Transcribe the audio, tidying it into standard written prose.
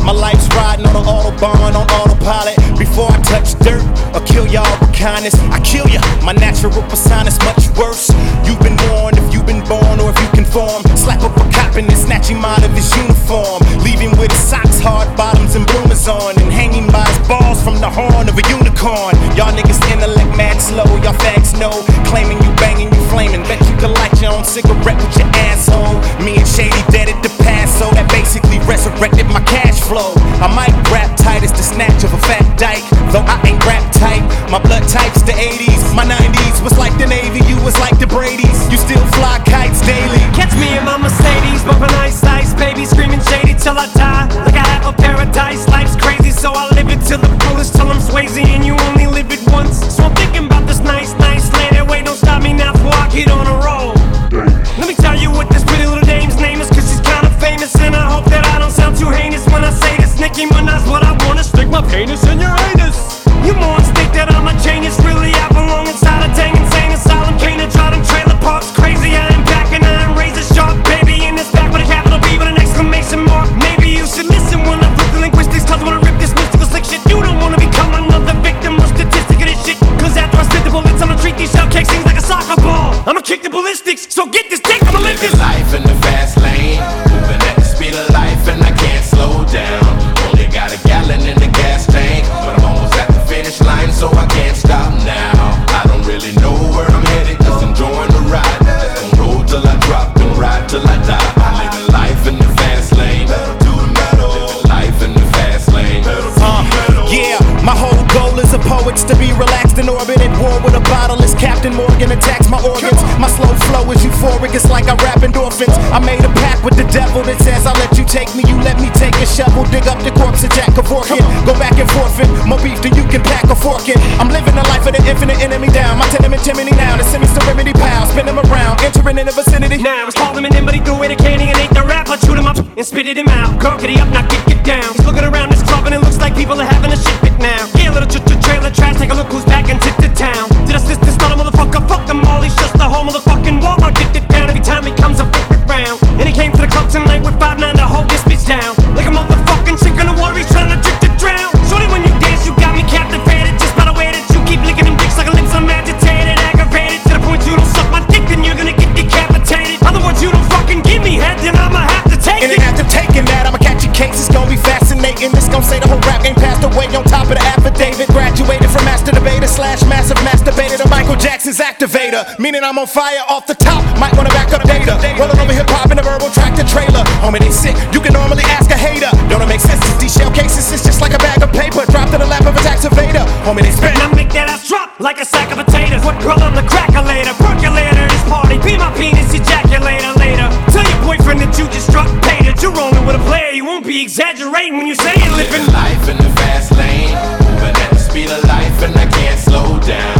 My life's riding on an autobahn, on autopilot. Before I touch dirt or kill y'all with kindness, I kill ya. My natural persona's much worse. You've been warned if you've been born or if you conform. Slap up a cop and then snatch him out of his uniform, leave him with his socks, hard bottoms, and bloomers on, and hanging by his balls from the horn of a unicorn. Y'all niggas intellect mad slow, y'all fags know, claiming you banging, you flaming. Bet you can light your own cigarette with your asshole. Me and Shady dead at the past, so that basically resurrected my cash flow. I might rap tight as the snatch of a fat dyke, though I ain't rap tight. My blood type's the 80s, my 90s was like the Navy, you was like the Brady's. You still fly kites daily. Catch me in my Mercedes, bumping ice, ice, baby, screaming shady till I die. Like I have a paradise, life's crazy, so I live it till the fullest, till I'm Swayze, and you only live it once. So I'm thinking about this nice, nice land. Wait, don't stop me now before I get on a roll. Let me tell you what this pretty little dame's name is, cause she's kinda famous, and I hope that I don't sound too heinous when I say this. Nicki Minaj, what I wanna stick my penis in your anus. You morons think that I'm a genius, really I belong inside a dang insane asylum. Can't draw them trailer parks crazy, I am back and I am razor sharp, baby, in this back with a capital B with an exclamation mark. Maybe you should listen when I flip the linguistics, cause when I rip this mystical slick shit, you don't wanna become another victim or statistic of this shit. Cause after I spit the bullets, I'ma treat these shell cake things like a soccer ball. I'ma kick the ballistics, so get this dick, I'ma live this life in the fast lane, moving at the speed of life and I can't slow down. Only got a gallon in the gas tank, but I'm almost at the finish line, so I can't stop now. I don't really know where I'm headed, just enjoying the ride. Just gon' roll till I drop and ride till I die. I'm living life in the fast lane, living life in the fast lane. Yeah, my whole goal as a poet's to be relaxed in orbit at war with a bottle as Captain Morgan attacks my organs. My slow flow is euphoric, it's like I rap endorphins. I made a pact with the devil that says I'll let you take me, you let me take a shovel, dig up the corpse of Jack Kevorkian. Go back and forfeit, more beef than you can pack a fork in. I'm living the life of the infinite enemy down. My tenement chimney now, the semi-serenity pal. Spin him around, entering in the vicinity. Now it's called him in, but he threw away the candy and ate the rap. I chewed him up and spitted him out. Girl, get up, now get down. He's looking around this club and it looks like people are having a shit fit now. Yeah, little trailer trash, take a look who's back and tip the town. Did I assist this not a motherfucker? Fuck them all, he's just the whole motherfucking Walmart. Get it down every time he comes up round. And he came to the club tonight with 5'9" to hold this bitch down. Like a motherfucking chick in the water, he's trying to drink to drown. Shorty, when you dance, you got me captivated. Just by the way that you keep licking them dicks like a lips, I'm agitated, aggravated. To the point you don't suck my dick, then you're gonna get decapitated. Other words, you don't fucking give me head, then I'ma have to take it. And after taking that, I'ma catch your case, it's gonna be fascinating. This gon' say the whole rap game passed away on top of the affidavit. Graduated from master debater / massive masturbator to Michael Jackson's activator. Meaning I'm on fire off the top, might wanna back up data. Rolling over hip hop in a verbal tractor trailer. Homie, they sick, you can normally ask a hater. Don't it make sense? These shell cases, it's just like a bag of paper dropped in the lap of a taxivator. Homie, they spit. Now make that ass drop like a sack of potatoes. What girl, I'm the crackulator, percolator, this party. Be my penis ejaculator later. Tell your boyfriend that you just struck paid it. You're rolling with a player, you won't be exaggerating when you say you're living life in the fast lane, moving at the speed of life and I can't slow down.